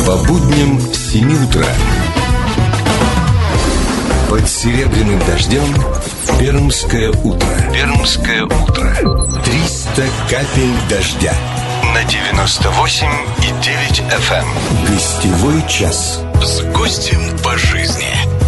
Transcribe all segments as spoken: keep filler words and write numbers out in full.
По будням с семи утра под серебряным дождем Пермское утро. Пермское утро. триста капель дождя на девяносто восемь и девять эф эм. Гостевой час с гостем по жизни.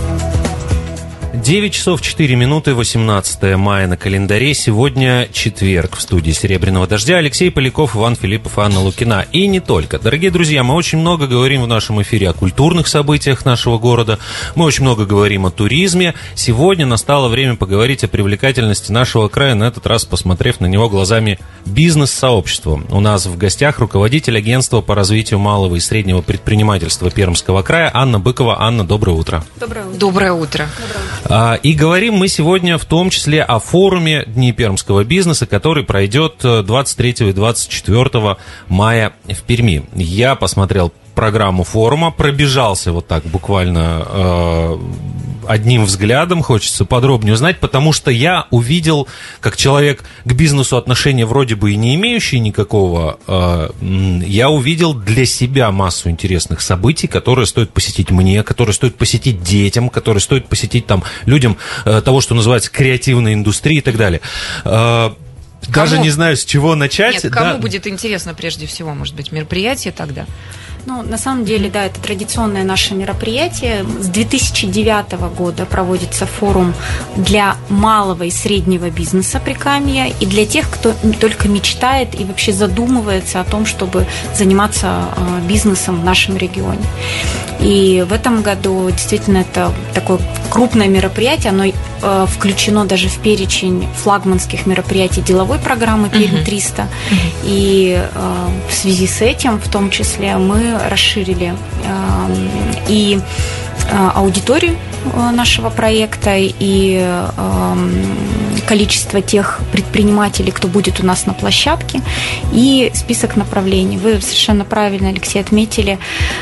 девять часов четыре минуты, восемнадцатое мая на календаре. Сегодня четверг. В студии «Серебряного дождя» Алексей Поляков, Иван Филиппов, Анна Лукина. И не только. Дорогие друзья, мы очень много говорим в нашем эфире о культурных событиях нашего города. Мы очень много говорим о туризме. Сегодня настало время поговорить о привлекательности нашего края, на этот раз посмотрев на него глазами бизнес-сообщества. У нас в гостях руководитель агентства по развитию малого и среднего предпринимательства Пермского края Анна Быкова. Анна, доброе утро. Доброе утро. Доброе утро. И говорим мы сегодня в том числе о форуме Дни пермского бизнеса, который пройдет двадцать третьего и двадцать четвёртого мая в Перми. Я посмотрел программу форума, пробежался вот так буквально э, одним взглядом, хочется подробнее узнать, потому что я увидел, как человек к бизнесу отношения вроде бы и не имеющий никакого, э, я увидел для себя массу интересных событий, которые стоит посетить мне, которые стоит посетить детям, которые стоит посетить там людям э, того, что называется креативной индустрией и так далее. Э, Даже кому? не знаю, с чего начать. Нет, кому да. будет интересно прежде всего, может быть, мероприятие тогда? Ну, на самом деле, да, это традиционное наше мероприятие. С две тысячи девятого года проводится форум для малого и среднего бизнеса Прикамья и для тех, кто только мечтает и вообще задумывается о том, чтобы заниматься бизнесом в нашем регионе. И в этом году действительно это такое крупное мероприятие, оно включено даже в перечень флагманских мероприятий деловой программы Пермь триста. Uh-huh. И в связи с этим, в том числе, мы расширили и аудиторию нашего проекта, и количество тех предпринимателей, кто будет у нас на площадке, и список направлений. Вы совершенно правильно, Алексей, отметили,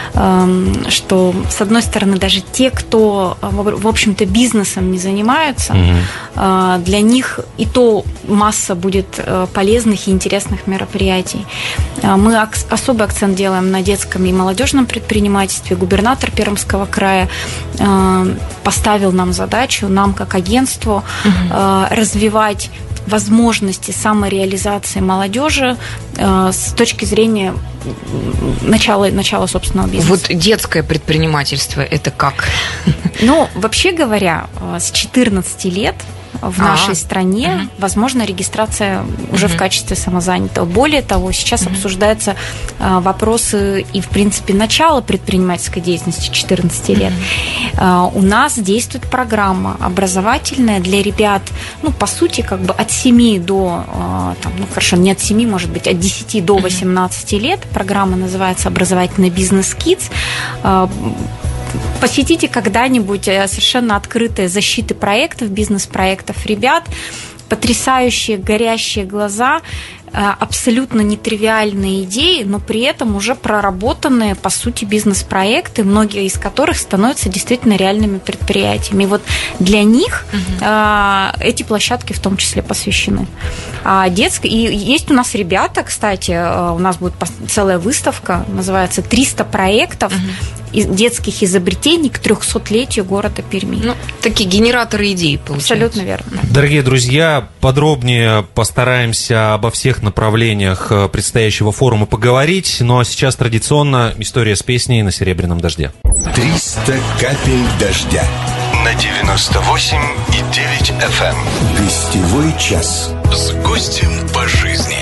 что, с одной стороны, даже те, кто, в общем-то, бизнесом не занимаются, угу. для них и то масса будет полезных и интересных мероприятий. Мы особый акцент делаем на детском и молодежном предпринимательстве. Губернатор Пермского края поставил нам задачу, нам как агентству, угу. развивать возможности самореализации молодежи э, с точки зрения начала, начала собственного бизнеса. Вот детское предпринимательство – это как? Ну, вообще говоря, с четырнадцати лет в а, нашей стране угу. возможна регистрация уже угу. в качестве самозанятого. Более того, сейчас угу. обсуждаются а, вопросы и, в принципе, начала предпринимательской деятельности четырнадцати лет. Угу. А, у нас действует программа образовательная для ребят, ну, по сути, как бы от семи до, а, там, ну, хорошо, не от семи, может быть, от десяти до восемнадцати лет. Программа называется «Образовательный бизнес Kids». А, посетите когда-нибудь совершенно открытые защиты проектов, бизнес-проектов ребят, потрясающие горящие глаза, абсолютно нетривиальные идеи, но при этом уже проработанные, по сути, бизнес-проекты, многие из которых становятся действительно реальными предприятиями. И вот для них угу. эти площадки в том числе посвящены. А детские, и есть у нас ребята, кстати, у нас будет целая выставка, называется «триста проектов», угу. детских изобретений к трехсотлетию города Перми. Ну, такие генераторы идей, получается. Абсолютно верно. Дорогие друзья, подробнее постараемся обо всех направлениях предстоящего форума поговорить. Ну а сейчас традиционно история с песней на «Серебряном дожде». триста капель дождя на девяносто восемь и девять эф эм. Гостевой час с гостем по жизни.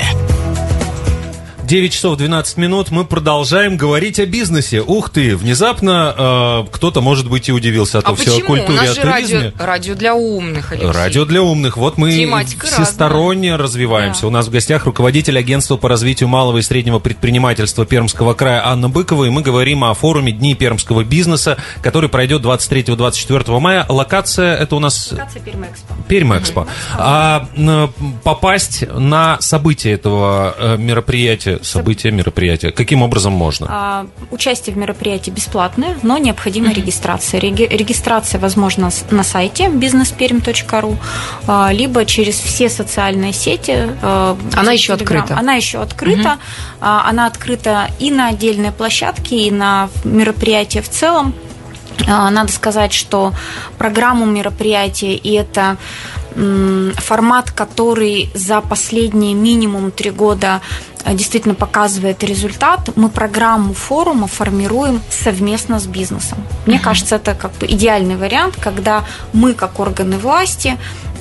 девять часов двенадцать минут, мы продолжаем говорить о бизнесе. Ух ты, внезапно э, кто-то, может быть, и удивился, а то а все о культуре, у нас о же туризме. Радио, радио для умных, Алексей. Радио для умных. Вот мы Тематика всесторонне разная. развиваемся. Да. У нас в гостях руководитель агентства по развитию малого и среднего предпринимательства Пермского края Анна Быкова, и мы говорим о форуме Дни пермского бизнеса, который пройдет двадцать третьего - двадцать четвёртого мая. Локация это у нас... Локация Пермэкспо. Пермэкспо. А попасть на событие этого мероприятия события, мероприятия? Каким образом можно? А, участие в мероприятии бесплатное, но необходима mm-hmm. регистрация. Реги- регистрация возможна на сайте бизнес пермь точка ру, а, либо через все социальные сети. А, она еще открыта. Она еще открыта. Mm-hmm. А, она открыта и на отдельные площадки, и на мероприятия в целом. А, надо сказать, что программу мероприятия, и это формат, который за последние минимум три года действительно показывает результат. Мы программу форума формируем совместно с бизнесом. Мне uh-huh. кажется, это как бы идеальный вариант, когда мы, как органы власти,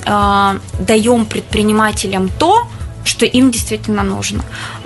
даем предпринимателям то, что им действительно нужно.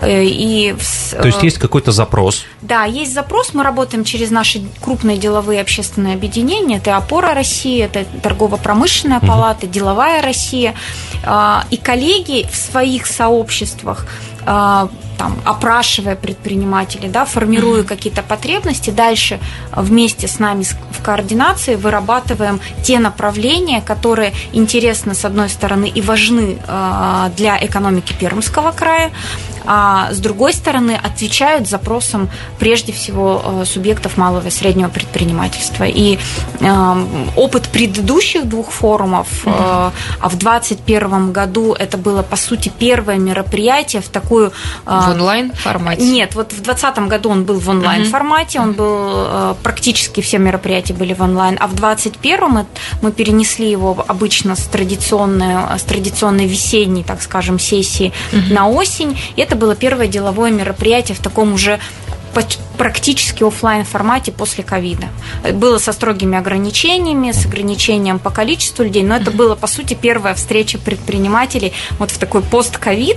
И, то есть есть какой-то запрос? Да, есть запрос. Мы работаем через наши крупные деловые общественные объединения. Это «Опора России», это торгово-промышленная палата, угу. «Деловая Россия». И коллеги в своих сообществах, там, опрашивая предпринимателей, да, формируя mm-hmm. какие-то потребности, дальше вместе с нами в координации вырабатываем те направления, которые интересны, с одной стороны, и важны для экономики Пермского края, а с другой стороны, отвечают запросам прежде всего субъектов малого и среднего предпринимательства. И э, опыт предыдущих двух форумов, mm-hmm. э, а в двадцать первом году это было, по сути, первое мероприятие в такую... Э, в онлайн-формате? Нет, вот в двадцатом году он был в онлайн-формате, mm-hmm. он был, э, практически все мероприятия были в онлайн, а в двадцать первом мы, мы перенесли его обычно с традиционной, с традиционной весенней, так скажем, сессии mm-hmm. на осень, и это было первое деловое мероприятие в таком уже практически офлайн формате после ковида. Было со строгими ограничениями, с ограничением по количеству людей, но это было, по сути, первая встреча предпринимателей вот в такой пост-ковид,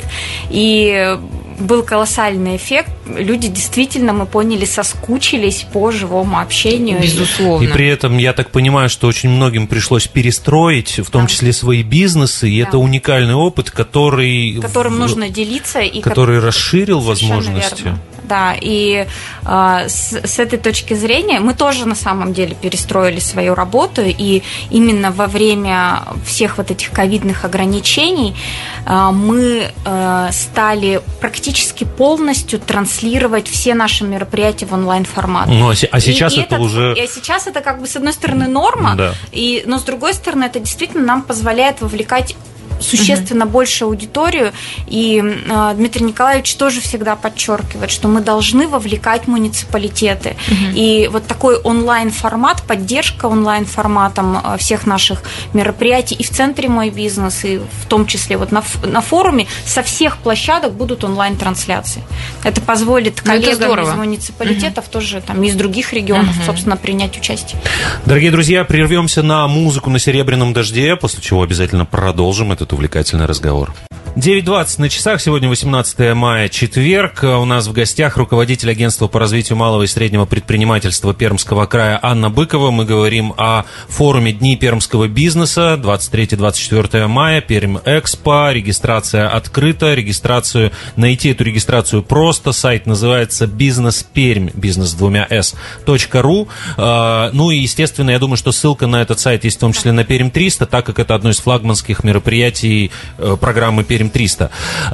и был колоссальный эффект. Люди действительно, мы поняли, соскучились по живому общению. Безусловно. И при этом, я так понимаю, что очень многим пришлось перестроить, в том да. числе свои бизнесы, и да. это уникальный опыт, который... Которым в... нужно делиться. И который расширил возможности. Верно. Да, и э, с, с этой точки зрения мы тоже на самом деле перестроили свою работу, и именно во время всех вот этих ковидных ограничений э, мы э, стали практически полностью транслировать все наши мероприятия в онлайн-формат. Ну, а, а сейчас и, и это, это уже... И сейчас это как бы с одной стороны норма, да. и, но с другой стороны это действительно нам позволяет вовлекать существенно uh-huh. большую аудиторию, и э, Дмитрий Николаевич тоже всегда подчеркивает, что мы должны вовлекать муниципалитеты. Uh-huh. И вот такой онлайн-формат, поддержка онлайн-форматом всех наших мероприятий и в центре «Мой бизнес», и в том числе вот на, на форуме со всех площадок будут онлайн-трансляции. Это позволит коллегам это из муниципалитетов uh-huh. тоже там, из других регионов, uh-huh. собственно, принять участие. Дорогие друзья, прервемся на музыку на «Серебряном дожде», после чего обязательно продолжим этот увлекательный разговор. девять двадцать на часах, сегодня восемнадцатое мая, четверг. У нас в гостях руководитель агентства по развитию малого и среднего предпринимательства Пермского края Анна Быкова. Мы говорим о форуме Дни пермского бизнеса, двадцать третье — двадцать четвёртое мая, Пермь-Экспо. Регистрация открыта, регистрацию, найти эту регистрацию просто. Сайт называется «Бизнес Пермь», бизнес с двумя «с», точка ру. Ну и, естественно, я думаю, что ссылка на этот сайт есть в том числе на Пермь триста, так как это одно из флагманских мероприятий программы Пермь триста.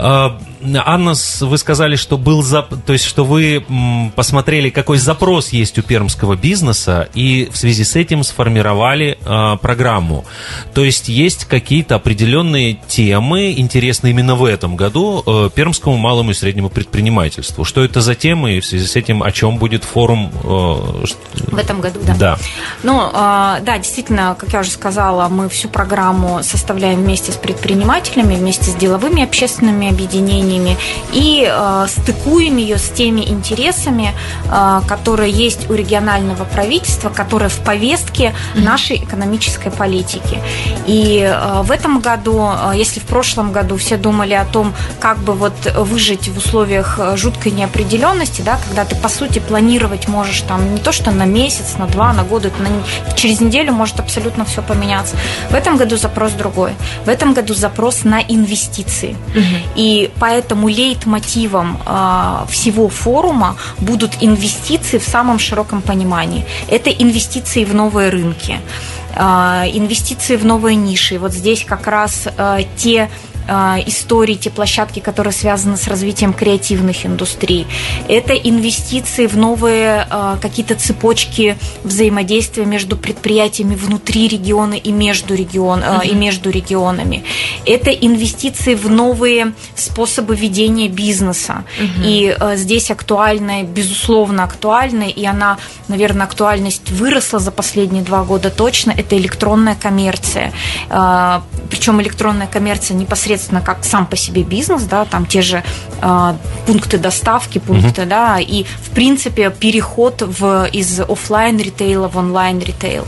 Анна, вы сказали, что был зап... то есть, что вы посмотрели, какой запрос есть у пермского бизнеса, и в связи с этим сформировали э, программу. То есть есть какие-то определенные темы, интересные именно в этом году э, пермскому малому и среднему предпринимательству. Что это за темы, и в связи с этим о чем будет форум? Э, в этом году, да. Да. Ну, э, да, действительно, как я уже сказала, мы всю программу составляем вместе с предпринимателями, вместе с деловыми общественными объединениями, и э, стыкуем ее с теми интересами, э, которые есть у регионального правительства, которые в повестке нашей экономической политики. И э, в этом году, э, если в прошлом году все думали о том, как бы вот выжить в условиях жуткой неопределенности, да, когда ты, по сути, планировать можешь там не то что на месяц, на два, на год, это на, через неделю может абсолютно все поменяться. В этом году запрос другой. В этом году запрос на инвестиции. Угу. И поэтому Поэтому лейтмотивом э, всего форума будут инвестиции в самом широком понимании. Это инвестиции в новые рынки, э, инвестиции в новые ниши. Вот здесь как раз э, те истории, те площадки, которые связаны с развитием креативных индустрий. Это инвестиции в новые какие-то цепочки взаимодействия между предприятиями внутри региона и между, регион, mm-hmm. и между регионами. Это инвестиции в новые способы ведения бизнеса. Mm-hmm. И здесь актуальная, безусловно, актуальная, и она, наверное, актуальность выросла за последние два года точно, это электронная коммерция. Причем электронная коммерция непосредственно как сам по себе бизнес, да, там те же пункты доставки, пункты, mm-hmm. да, и, в принципе, переход в, из офлайн-ритейла в онлайн-ритейл.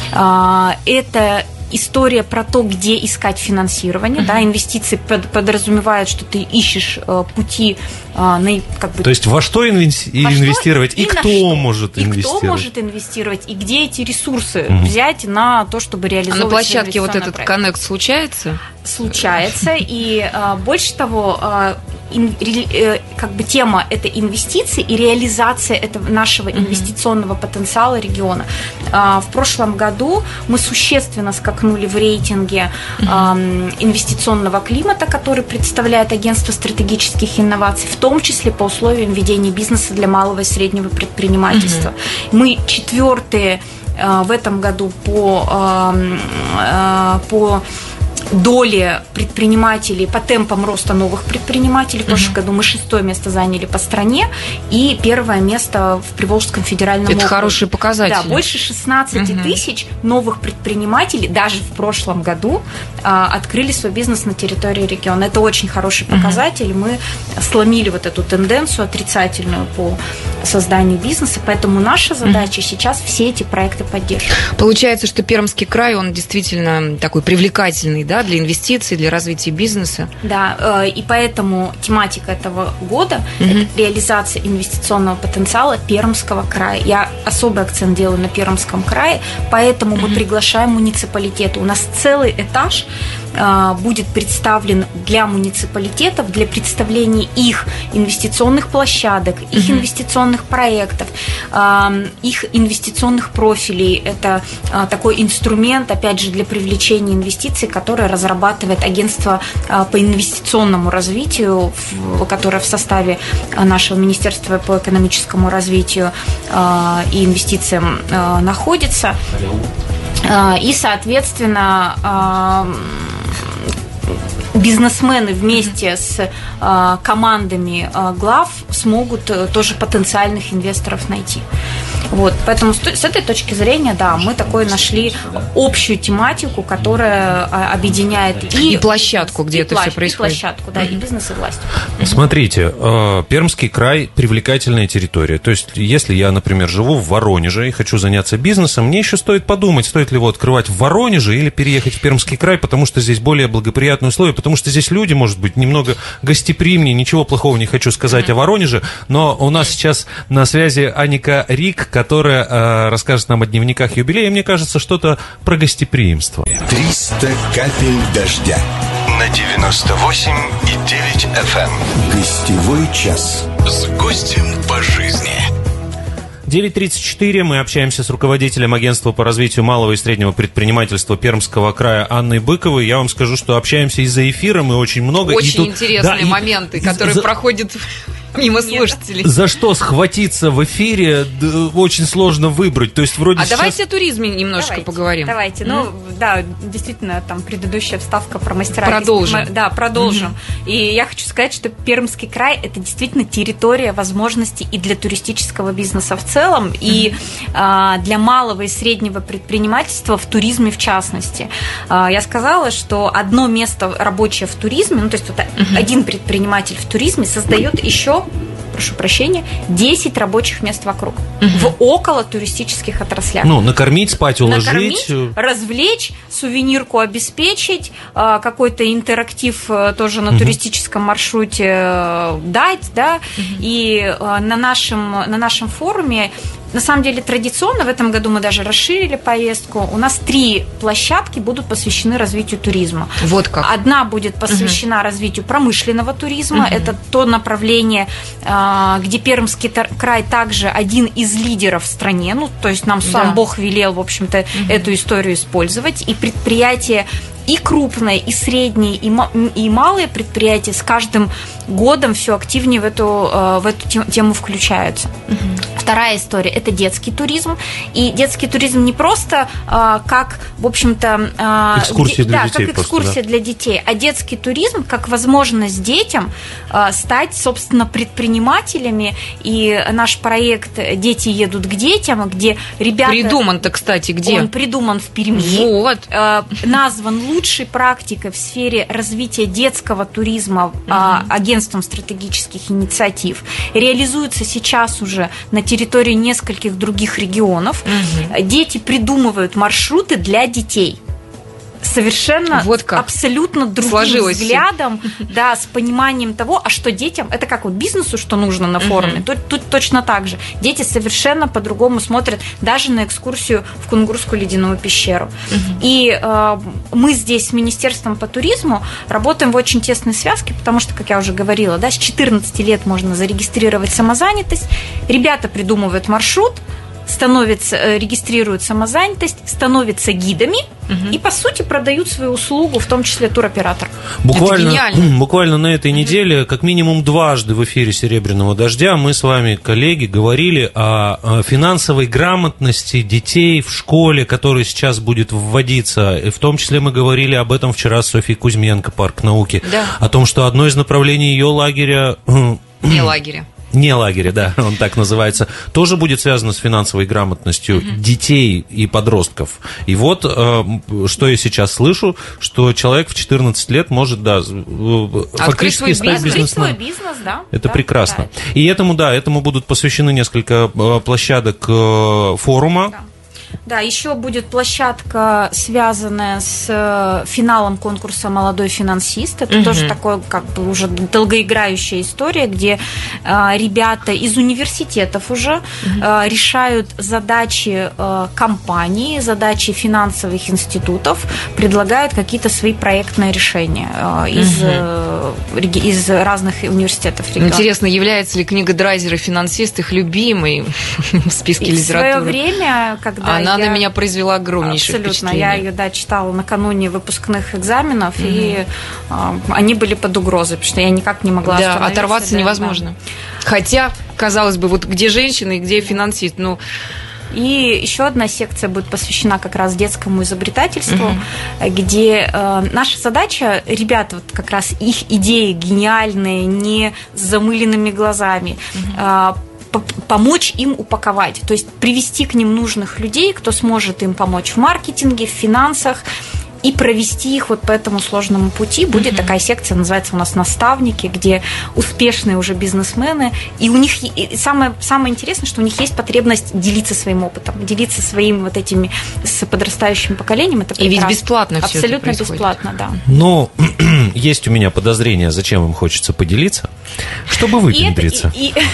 Это история про то, где искать финансирование. Uh-huh. Да, инвестиции под, подразумевают, что ты ищешь э, пути э, на, как бы, то есть во что инвести- во инвестировать что и, и кто что, может и инвестировать. И кто может инвестировать, и где эти ресурсы uh-huh. взять на то, чтобы реализовать. А на площадке вот этот проект. Коннект случается? Случается, и э, больше того, э, ин, э, как бы тема – это инвестиции и реализация этого нашего uh-huh. инвестиционного потенциала региона. Э, в прошлом году мы существенно скакнули в рейтинге э, инвестиционного климата, который представляет Агентство стратегических инноваций, в том числе по условиям ведения бизнеса для малого и среднего предпринимательства. Uh-huh. Мы четвертые э, в этом году по, э, э, по доли предпринимателей, по темпам роста новых предпринимателей. В прошлом uh-huh. году мы шестое место заняли по стране и первое место в Приволжском федеральном округе. Это хороший показатель. Да, больше шестнадцать uh-huh. тысяч новых предпринимателей даже в прошлом году а, открыли свой бизнес на территории региона. Это очень хороший показатель. Uh-huh. Мы сломили вот эту тенденцию отрицательную по созданию бизнеса, поэтому наша задача uh-huh. сейчас все эти проекты поддерживать. Получается, что Пермский край, он действительно такой привлекательный, да, для инвестиций, для развития бизнеса. Да, и поэтому тематика этого года mm-hmm. – это реализация инвестиционного потенциала Пермского края. Я особый акцент делаю на Пермском крае, поэтому mm-hmm. мы приглашаем муниципалитеты. У нас целый этаж будет представлен для муниципалитетов, для представления их инвестиционных площадок, их mm-hmm. инвестиционных проектов, их инвестиционных профилей. Это такой инструмент, опять же, для привлечения инвестиций, который разрабатывает агентство по инвестиционному развитию, которое в составе нашего Министерства по экономическому развитию и инвестициям находится. И, соответственно, бизнесмены вместе с э, командами э, глав смогут э, тоже потенциальных инвесторов найти. Вот, поэтому с, с этой точки зрения, да, мы такой нашли общую тематику, которая а, объединяет и, и площадку, где и это площадь, все происходит. И площадку, да, mm-hmm. и бизнес, и власть. Смотрите, э, Пермский край – привлекательная территория. То есть, если я, например, живу в Воронеже и хочу заняться бизнесом, мне еще стоит подумать, стоит ли его открывать в Воронеже или переехать в Пермский край, потому что здесь более благоприятные условия, потому что здесь люди, может быть, немного гостеприимнее, ничего плохого не хочу сказать mm-hmm. о Воронеже, но у нас сейчас на связи Аника Рик, которая э, расскажет нам о дневниках юбилея, мне кажется, что-то про гостеприимство. триста капель дождя на девяносто восемь и девять эф эм. Гостевой час с гостем по жизни. девять тридцать четыре. Мы общаемся с руководителем агентства по развитию малого и среднего предпринимательства Пермского края Анной Быковой. Я вам скажу, что общаемся из-за эфира, мы очень много. Очень тут, интересные да, моменты, и, которые за... проходят мимо слушателей. За что схватиться в эфире очень сложно выбрать. То есть вроде а сейчас... давайте о туризме немножко давайте, поговорим. Давайте. Mm-hmm. Ну, да, действительно, там предыдущая вставка про мастера. Продолжим. Да, продолжим. Mm-hmm. И я хочу сказать, что Пермский край – это действительно территория возможностей и для туристического бизнеса в целом, mm-hmm. и а, для малого и среднего предпринимательства в туризме в частности. А, я сказала, что одно место рабочее в туризме, ну, то есть вот mm-hmm. один предприниматель в туризме создает еще, прошу прощения, десять рабочих мест вокруг, uh-huh. в около туристических отраслях. Ну, накормить, спать, уложить. Накормить, развлечь, сувенирку обеспечить, какой-то интерактив тоже на uh-huh. туристическом маршруте дать, да, uh-huh. и на нашем, на нашем форуме. На самом деле, традиционно в этом году мы даже расширили повестку. У нас три площадки будут посвящены развитию туризма. Вот как. Одна будет посвящена uh-huh. развитию промышленного туризма. Uh-huh. Это то направление, где Пермский край также один из лидеров в стране. Ну, то есть нам сам да. Бог велел, в общем-то, uh-huh. эту историю использовать. И предприятия и крупные, и средние, и, и малые предприятия с каждым годом все активнее в эту, в эту тему включаются. Угу. Вторая история – это детский туризм. И детский туризм не просто как, в общем-то… Экскурсия для да, детей. как экскурсия просто, да? для детей, а детский туризм как возможность детям стать, собственно, предпринимателями. И наш проект «Дети едут к детям», где ребята… Придуман-то, кстати, где? Он придуман в Перми. Вот. Назван лучшей практикой в сфере развития детского туризма угу. агентством стратегических инициатив. Реализуется сейчас уже на территории нескольких других регионов. Угу. Дети придумывают маршруты для детей. Совершенно вот как. Абсолютно другим Сложилось взглядом, да, с пониманием того, а что детям, это как вот бизнесу, что нужно на форуме, uh-huh. тут, тут точно так же. Дети совершенно по-другому смотрят даже на экскурсию в Кунгурскую ледяную пещеру. Uh-huh. И э, мы здесь с Министерством по туризму работаем в очень тесной связке, потому что, как я уже говорила, да, с четырнадцати лет можно зарегистрировать самозанятость, ребята придумывают маршрут, становятся, регистрируют самозанятость, становятся гидами угу. и, по сути, продают свою услугу, в том числе туроператор. Буквально, буквально на этой неделе, как минимум дважды в эфире «Серебряного дождя» мы с вами, коллеги, говорили о финансовой грамотности детей в школе, которая сейчас будет вводиться. И в том числе мы говорили об этом вчера с Софьей Кузьменко, Парк науки. Да. О том, что одно из направлений ее лагеря... Не лагеря. Не лагеря, да, он так называется, тоже будет связано с финансовой грамотностью uh-huh. детей и подростков. И вот, э, что я сейчас слышу, что человек в четырнадцать лет может, да, фактически стать бизнесменом. Открыть свой бизнес, да. Это да, прекрасно. Да. И этому, да, этому будут посвящены несколько площадок э, форума. Да. Да, еще будет площадка, связанная с финалом конкурса «Молодой финансист». Это угу. тоже такое, как бы, уже долгоиграющая история, где э, ребята из университетов уже угу. э, решают задачи э, компаний, задачи финансовых институтов, предлагают какие-то свои проектные решения э, из, угу. э, из разных университетов региона. Интересно, является ли книга Драйзера «Финансист» их любимой в списке и литературы? В свое время, когда Она я... на меня произвела огромнейшее Абсолютно. впечатление. Я ее, да, читала накануне выпускных экзаменов, mm-hmm. и э, они были под угрозой, потому что я никак не могла да, остановиться. оторваться да, невозможно. Да. Хотя, казалось бы, вот где женщина и где финансист, ну... И еще одна секция будет посвящена как раз детскому изобретательству, uh-huh. где э, наша задача, ребята, вот как раз их идеи гениальные, не с замыленными глазами, uh-huh. э, помочь им упаковать, то есть привести к ним нужных людей, кто сможет им помочь в маркетинге, в финансах, и провести их вот по этому сложному пути. Будет mm-hmm. такая секция, называется у нас «Наставники», где успешные уже бизнесмены, и у них и самое, самое интересное, что у них есть потребность делиться своим опытом, делиться своим вот этими с подрастающим поколением. Это и ведь бесплатно все абсолютно это происходит. Бесплатно, да. Но есть у меня подозрение, зачем им хочется поделиться, чтобы выпендриться.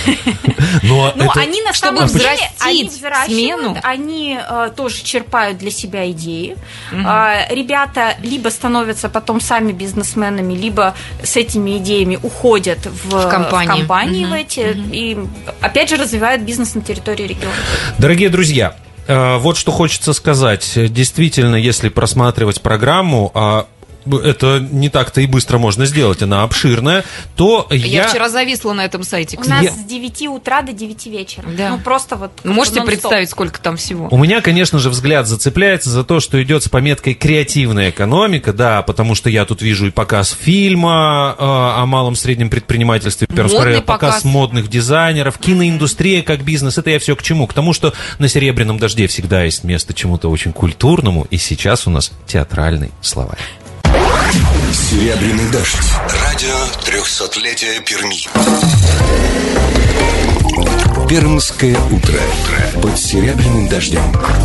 Ну, они на самом деле они взращивают, они тоже черпают для себя идеи. Ребята Ребята либо становятся потом сами бизнесменами, либо с этими идеями уходят в, в компании, в, компании угу, в эти, угу. и опять же развивают бизнес на территории региона. Дорогие друзья, вот что хочется сказать. Действительно, если просматривать программу, это не так-то и быстро можно сделать, она обширная, то я... Я вчера зависла на этом сайте. У нас я... с девяти утра до девяти вечера. Да. Ну, просто вот... Можете представить, сколько там всего? У меня, конечно же, взгляд зацепляется за то, что идет с пометкой «креативная экономика», да, потому что я тут вижу и показ фильма э, о малом среднем предпринимательстве, показ, показ модных дизайнеров, киноиндустрия как бизнес. Это я все к чему? К тому, что на «Серебряном дожде» всегда есть место чему-то очень культурному, и сейчас у нас театральный словарь. Серебряный дождь. Радио трехсотлетия Перми. Пермское утро. Под серебряным дождем.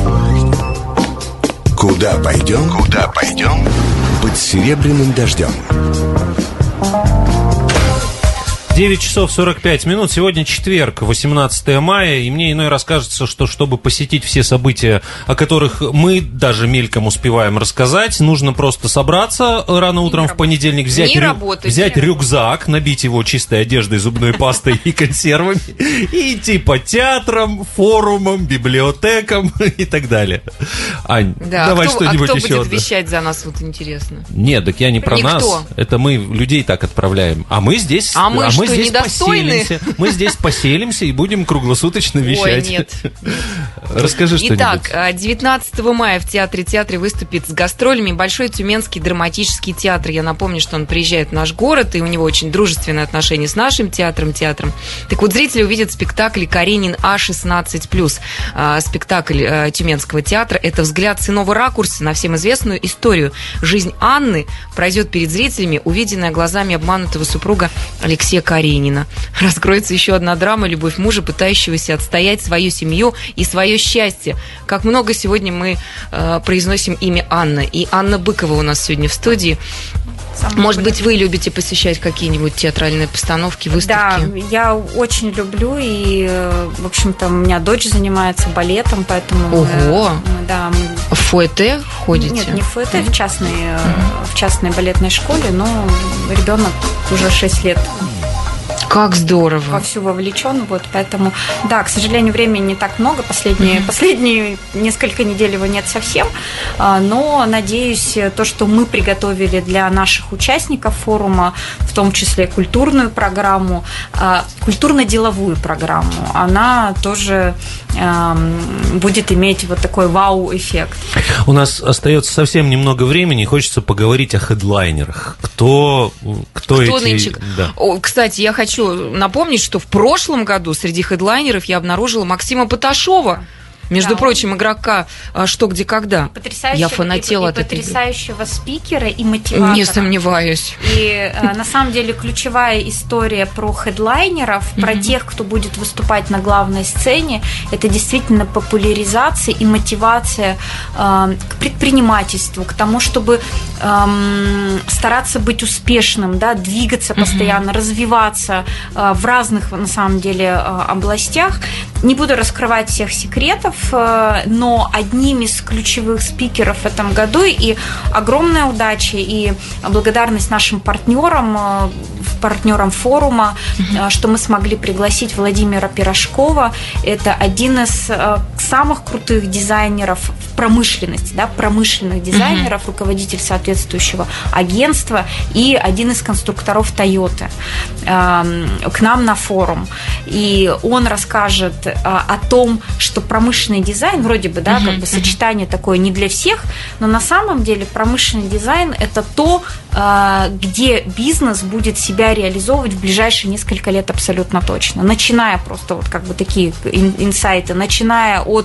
Куда пойдем? Куда пойдем? Под серебряным дождем. девять часов сорок пять минут. Сегодня четверг, восемнадцатое мая, и мне иной раз кажется, что чтобы посетить все события, о которых мы даже мельком успеваем рассказать, нужно просто собраться рано утром в понедельник, взять, рю... взять рюкзак, набить его чистой одеждой, зубной пастой и консервами, и идти по театрам, форумам, библиотекам и так далее. Ань, да, давай а кто, что-нибудь а кто еще. будет вещать за нас, вот интересно? Нет, так я не про Никто. нас. Это мы людей так отправляем. А мы здесь, а мы, а что, мы здесь недостойны? поселимся. Мы здесь поселимся и будем круглосуточно вещать. Ой, нет. Расскажи что-нибудь. Итак, девятнадцатого мая в Театре Театре выступит с гастролями Большой Тюменский драматический театр. Я напомню, что он приезжает в наш город, и у него очень дружественные отношения с нашим театром, театром. Так вот, зрители увидят спектакль «Каренин А шестнадцать плюс». Спектакль Тюменского театра – это взгляд с иного ракурса на всем известную историю. Жизнь Анны пройдет перед зрителями, увиденная глазами обманутого супруга Алексея Каренина. Раскроется еще одна драма «Любовь мужа, пытающегося отстоять свою семью и свое счастье». Как много сегодня мы э, произносим имя Анна. И Анна Быкова у нас сегодня в студии. Самый Может быть, вы любите посещать какие-нибудь театральные постановки, выставки? Да, я очень люблю, и, в общем-то, у меня дочь занимается балетом, поэтому... Ого! Мы, да, мы... В ФОЭТ ходите? Нет, не в ФОЭТ, mm-hmm. в, частной, mm-hmm. в частной балетной школе, но ребенок уже шесть лет. Как здорово. Вовсю вовлечен, вот, поэтому, да, к сожалению, времени не так много, последние, mm-hmm. последние несколько недель его нет совсем, но, надеюсь, то, что мы приготовили для наших участников форума, в том числе культурную программу, культурно-деловую программу, она тоже будет иметь вот такой вау-эффект. У нас остается совсем немного времени, хочется поговорить о хедлайнерах. Кто, кто, кто эти... нынче? Да. О, кстати, я хочу напомнить, что в прошлом году среди хедлайнеров я обнаружила Максима Поташова. Между да, прочим, игрока «Что, где, когда». Я фанатела от этой игры. Потрясающего спикера и мотиватора. Не сомневаюсь. И на самом деле ключевая история про хедлайнеров, mm-hmm. про тех, кто будет выступать на главной сцене, это действительно популяризация и мотивация э, к предпринимательству, к тому, чтобы э, стараться быть успешным, да, двигаться постоянно, mm-hmm. развиваться э, в разных, на самом деле, э, областях. Не буду раскрывать всех секретов, но одним из ключевых спикеров в этом году, и огромная удача, и благодарность нашим партнерам, партнерам форума, mm-hmm. что мы смогли пригласить Владимира Пирожкова. Это один из самых крутых дизайнеров в промышленности, да, промышленных дизайнеров, mm-hmm. руководитель соответствующего агентства и один из конструкторов Toyota к нам на форум. И он расскажет о том, что промышленный дизайн, вроде бы, да, uh-huh, как бы uh-huh. сочетание такое не для всех, но на самом деле промышленный дизайн – это то, где бизнес будет себя реализовывать в ближайшие несколько лет абсолютно точно. Начиная просто вот как бы такие инсайты, начиная от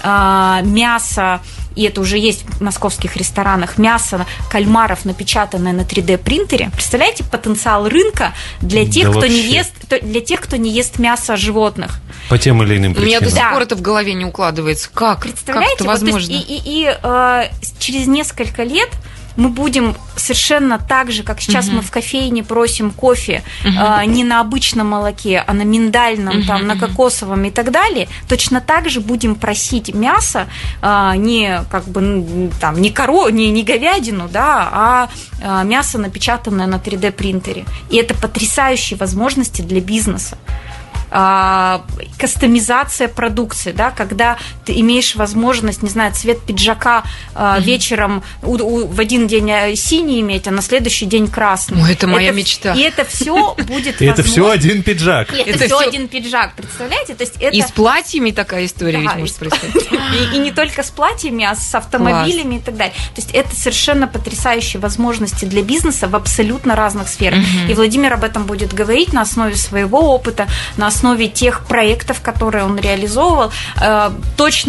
мяса, и это уже есть в московских ресторанах, мясо кальмаров, напечатанное на три дэ принтере. Представляете потенциал рынка для тех, да кто вообще. не ест, для тех, кто не ест мясо животных? По тем или иным причинам. У меня до сих пор это в голове не укладывается. Как? Представляете, как это возможно? Вот, и и, и э, через несколько лет мы будем совершенно так же, как сейчас uh-huh. мы в кофейне просим кофе uh-huh. э, не на обычном молоке, а на миндальном, uh-huh. там, на кокосовом и так далее, точно так же будем просить мясо э, не как бы там не корову, не, не говядину, да, а э, мясо, напечатанное на три дэ принтере. И это потрясающие возможности для бизнеса. Кастомизация продукции, да, когда ты имеешь возможность, не знаю, цвет пиджака mm-hmm. вечером у, у, в один день синий иметь, а на следующий день красный. О, это моя это, мечта. И это все будет. И это все один пиджак. Нет, это, это все один пиджак, представляете? То есть это... И с платьями такая история да, ведь может происходить. И, и не только с платьями, а с автомобилями Класс. И так далее. То есть это совершенно потрясающие возможности для бизнеса в абсолютно разных сферах. Mm-hmm. И Владимир об этом будет говорить на основе своего опыта, на основе тех проектов, которые он реализовывал. Точно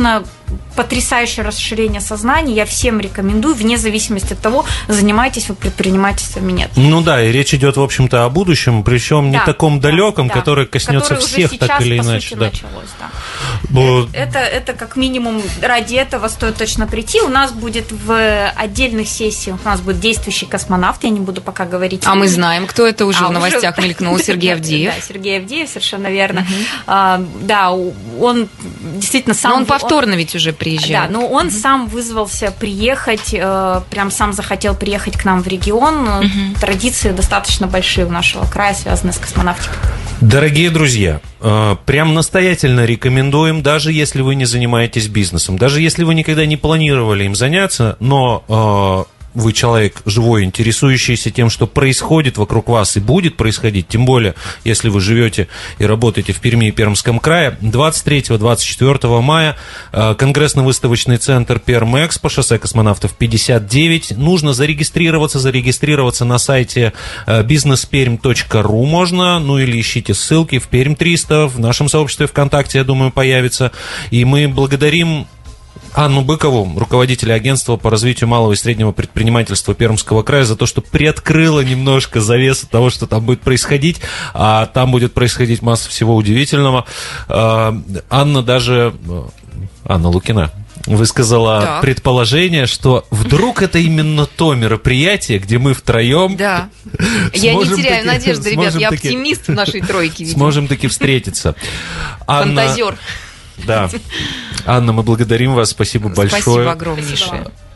потрясающее расширение сознания. Я всем рекомендую, вне зависимости от того, занимаетесь вы предпринимательством или нет. Ну да, и речь идет, в общем-то, о будущем, причем да, не таком далеком, да, которое коснется который всех сейчас, так или по иначе. Сути, да. началось, да. Бо... это, это как минимум ради этого стоит точно прийти. У нас будет в отдельных сессиях, у нас будет действующий космонавт, я не буду пока говорить. А мы знаем, кто это уже а, в новостях уже... мелькнул, Сергей Авдеев. Да, Сергей Авдеев, совершенно верно. Да, он действительно сам... Но он повторно ведь уже приезжает. Да, но он сам вызвался приехать, прям сам захотел приехать к нам в регион. Традиции достаточно большие у нашего края, связанные с космонавтикой. Дорогие друзья, прям настоятельно рекомендуем, даже если вы не занимаетесь бизнесом, даже если вы никогда не планировали им заняться, но вы человек живой, интересующийся тем, что происходит вокруг вас и будет происходить, тем более, если вы живете и работаете в Перми и Пермском крае, двадцать третьего — двадцать четвёртого мая конгрессно-выставочный центр Пермэкспо, шоссе Космонавтов пятьдесят девять. Нужно зарегистрироваться, зарегистрироваться на сайте бизнес пермь точка ру можно, ну или ищите ссылки в Пермь триста, в нашем сообществе ВКонтакте, я думаю, появится. И мы благодарим Анну Быкову, руководителя агентства по развитию малого и среднего предпринимательства Пермского края, за то, что приоткрыла немножко завесу того, что там будет происходить, а там будет происходить масса всего удивительного. Анна даже... Анна Лукина высказала да. предположение, что вдруг это именно то мероприятие, где мы втроем. Да. Я не теряю таки, надежды, ребят, я таки, оптимист в нашей тройке. Видимо. Сможем таки встретиться. Фантазер. Да. Анна, мы благодарим вас. Спасибо большое. Спасибо огромнейшее.